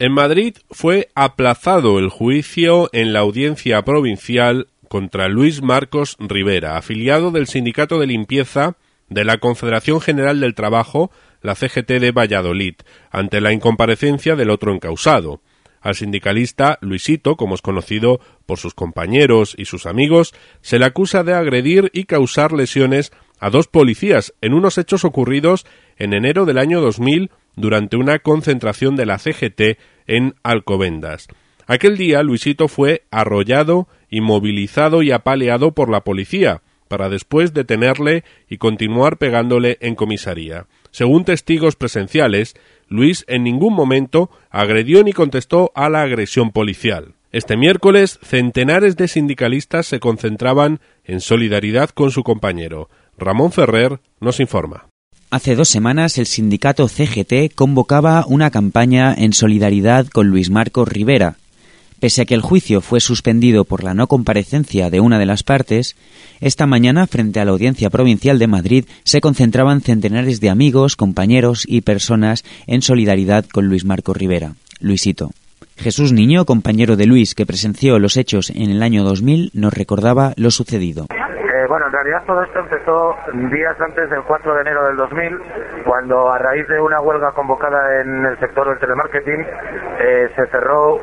En Madrid fue aplazado el juicio en la audiencia provincial contra Luis Marcos Rivera, afiliado del Sindicato de Limpieza de la Confederación General del Trabajo, la CGT de Valladolid, ante la incomparecencia del otro encausado. Al sindicalista Luisito, como es conocido por sus compañeros y sus amigos, se le acusa de agredir y causar lesiones a 2 policías en unos hechos ocurridos en enero del año 2000 durante una concentración de la CGT en Alcobendas. Aquel día Luisito fue arrollado, inmovilizado y apaleado por la policía, para después detenerle y continuar pegándole en comisaría. Según testigos presenciales, Luis en ningún momento agredió ni contestó a la agresión policial. Este miércoles, centenares de sindicalistas se concentraban en solidaridad con su compañero. Ramón Ferrer nos informa. Hace 2 semanas el sindicato CGT convocaba una campaña en solidaridad con Luis Marcos Rivera. Pese a que el juicio fue suspendido por la no comparecencia de una de las partes, esta mañana, frente a la Audiencia Provincial de Madrid, se concentraban centenares de amigos, compañeros y personas en solidaridad con Luis Marcos Rivera, Luisito. Jesús Niño, compañero de Luis que presenció los hechos en el año 2000, nos recordaba lo sucedido. Bueno, en realidad todo esto empezó días antes del 4 de enero del 2000, cuando a raíz de una huelga convocada en el sector del telemarketing, se cerró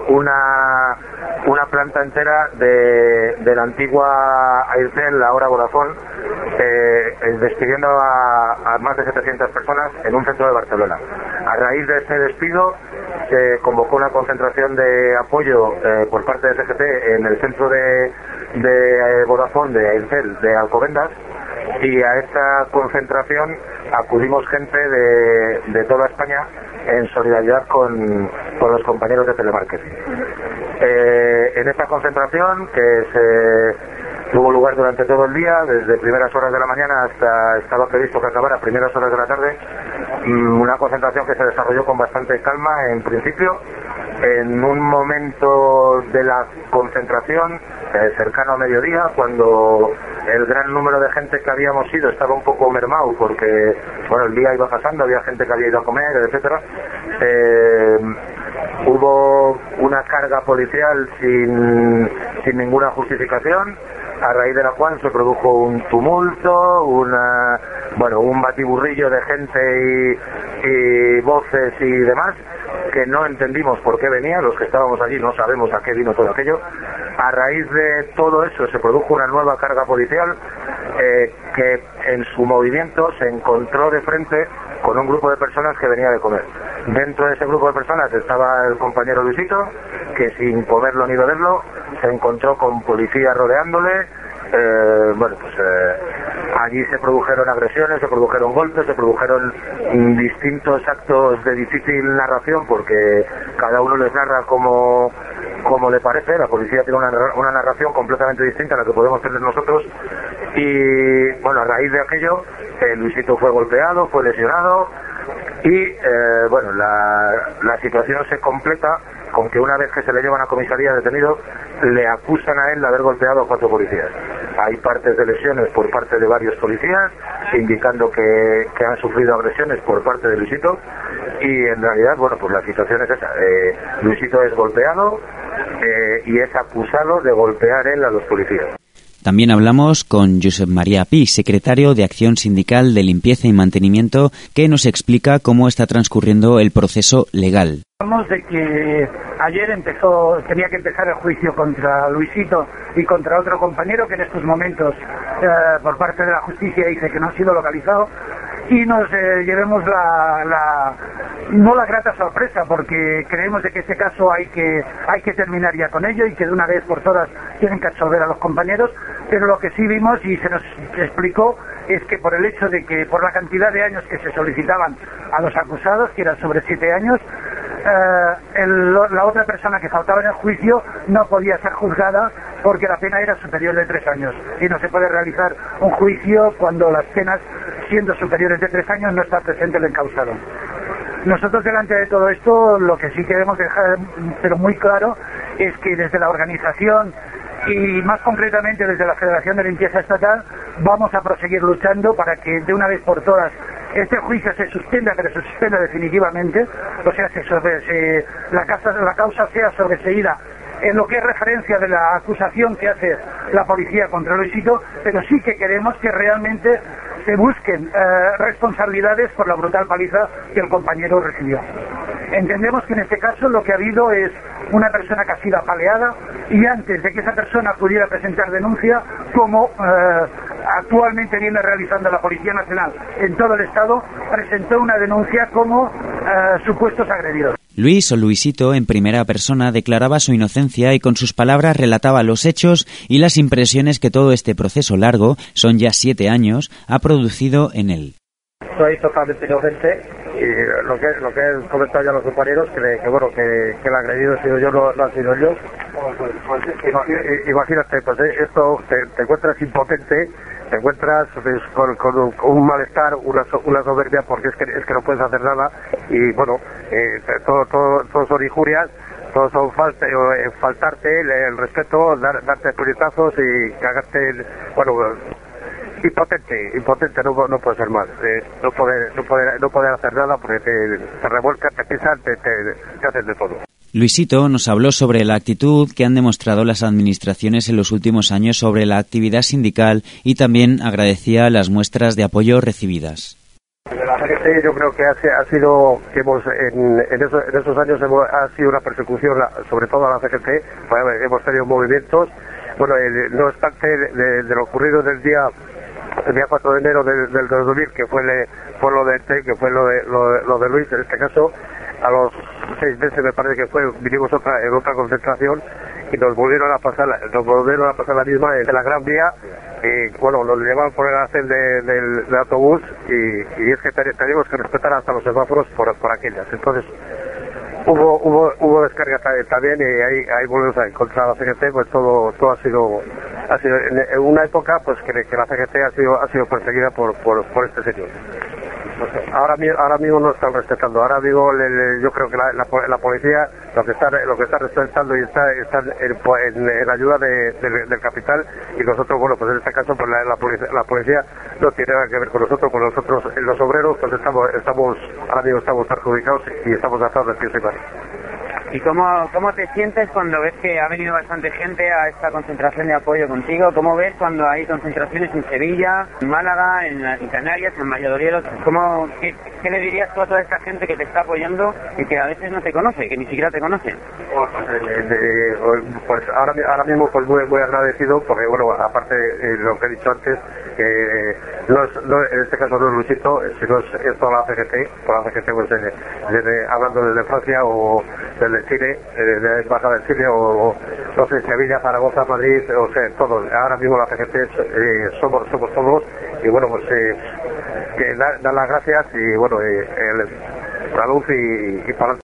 una planta entera de la antigua Airtel, ahora Vodafone, despidiendo a más de 700 personas en un centro de Barcelona. A raíz de este despido se convocó una concentración de apoyo por parte de CGT en el centro de Vodafone de Airtel de Alcobendas, y a esta concentración acudimos gente de toda España en solidaridad con los compañeros de telemarketing. En esta concentración, que tuvo lugar durante todo el día, desde primeras horas de la mañana hasta estaba previsto que acabara a primeras horas de la tarde, una concentración que se desarrolló con bastante calma en principio. En un momento de la concentración, cercano a mediodía, cuando el gran número de gente que habíamos ido estaba un poco mermado porque el día iba pasando, había gente que había ido a comer, etcétera, hubo una carga policial sin ninguna justificación, a raíz de la cual se produjo un tumulto, un batiburrillo de gente y voces y demás, que no entendimos por qué venía. Los que estábamos allí no sabemos a qué vino todo aquello. A raíz de todo eso se produjo una nueva carga policial que en su movimiento se encontró de frente con un grupo de personas que venía de comer. Dentro de ese grupo de personas estaba el compañero Luisito, que sin comerlo ni beberlo se encontró con policía rodeándole. Allí se produjeron agresiones, se produjeron golpes, se produjeron distintos actos de difícil narración, porque cada uno les narra como le parece. La policía tiene una narración completamente distinta a la que podemos tener nosotros, y a raíz de aquello Luisito fue golpeado, fue lesionado, y la situación se completa con que una vez que se le llevan a comisaría detenido, le acusan a él de haber golpeado a 4 policías. Hay partes de lesiones por parte de varios policías, indicando que han sufrido agresiones por parte de Luisito, y en realidad, la situación es esa. Luisito es golpeado y es acusado de golpear él a los policías. También hablamos con Josep María Pi, secretario de Acción Sindical de Limpieza y Mantenimiento, que nos explica cómo está transcurriendo el proceso legal. Hablamos de que ayer tenía que empezar el juicio contra Luisito y contra otro compañero que en estos momentos por parte de la justicia dice que no ha sido localizado, y nos llevemos no la grata sorpresa, porque creemos de que este caso hay que terminar ya con ello y que de una vez por todas tienen que absolver a los compañeros. Pero lo que sí vimos y se nos explicó es que por el hecho de que por la cantidad de años que se solicitaban a los acusados, que eran sobre 7 años, la otra persona que faltaba en el juicio no podía ser juzgada porque la pena era superior de 3 años, y no se puede realizar un juicio cuando las penas, siendo superiores de 3 años, no está presente el encausado. Nosotros, delante de todo esto, lo que sí queremos dejar pero muy claro es que desde la organización y más concretamente desde la Federación de Limpieza Estatal vamos a proseguir luchando para que de una vez por todas este juicio se suspenda, pero se suspenda definitivamente, o sea, la causa sea sobreseída en lo que es referencia de la acusación que hace la policía contra Luisito, pero sí que queremos que realmente se busquen responsabilidades por la brutal paliza que el compañero recibió. Entendemos que en este caso lo que ha habido es una persona que ha sido apaleada y antes de que esa persona pudiera presentar denuncia, como actualmente viene realizando la Policía Nacional en todo el Estado, presentó una denuncia como supuestos agredidos. Luis o Luisito, en primera persona, declaraba su inocencia y con sus palabras relataba los hechos y las impresiones que todo este proceso largo, son ya 7 años, ha producido en él. Soy totalmente inocente y lo que he comentado ya a los compañeros, que el agredido he sido yo, no ha sido ellos. Imagínate, pues esto te encuentras impotente, te encuentras pues, con un malestar, una soberbia, porque es que no puedes hacer nada y bueno, todo son injurias, todo son faltarte el respeto, darte puñetazos y cagarte, bueno, impotente, no puede ser más, no poder hacer nada porque te revuelcan, te pisan, te hacen de todo. Luisito nos habló sobre la actitud que han demostrado las administraciones en los últimos años sobre la actividad sindical y también agradecía las muestras de apoyo recibidas. La CGT yo creo que ha sido, que en esos años ha sido una persecución, sobre todo a la CGT, pues hemos tenido movimientos, bueno, no obstante de lo ocurrido el día 4 de enero del 2000, que fue lo de Luis, en este caso, a los 6 meses me parece que vinimos en otra concentración y nos volvieron a pasar la misma en la Gran Vía, y bueno, nos llevaban por el arcén del autobús y es que teníamos que respetar hasta los semáforos por aquellas. Entonces hubo descarga también y ahí volvemos a encontrar a la CGT, pues todo ha sido en una época pues que la CGT ha sido perseguida por este señor. Ahora mismo no están respetando. Ahora mismo yo creo que la policía lo que está respetando y está en ayuda del capital, y nosotros, bueno, pues en este caso pues la policía no tiene nada que ver con nosotros los obreros pues ahora mismo estamos perjudicados y estamos atados de pies y manos. ¿Y cómo te sientes cuando ves que ha venido bastante gente a esta concentración de apoyo contigo? ¿Cómo ves cuando hay concentraciones en Sevilla, en Málaga, en Canarias, en Valladolid? ¿Qué le dirías tú a toda esta gente que te está apoyando y que a veces no te conoce, que ni siquiera te conoce? Pues ahora mismo pues muy agradecido, porque bueno, aparte lo que he dicho antes, que en este caso no es Luisito, sino es toda la CGT, pues hablando desde Francia o desde Chile, de la embajada de Chile o no sé, Sevilla, Zaragoza, Madrid, o sea, todos. Ahora mismo la CGT somos todos y bueno, pues que dar las gracias y bueno, salud y para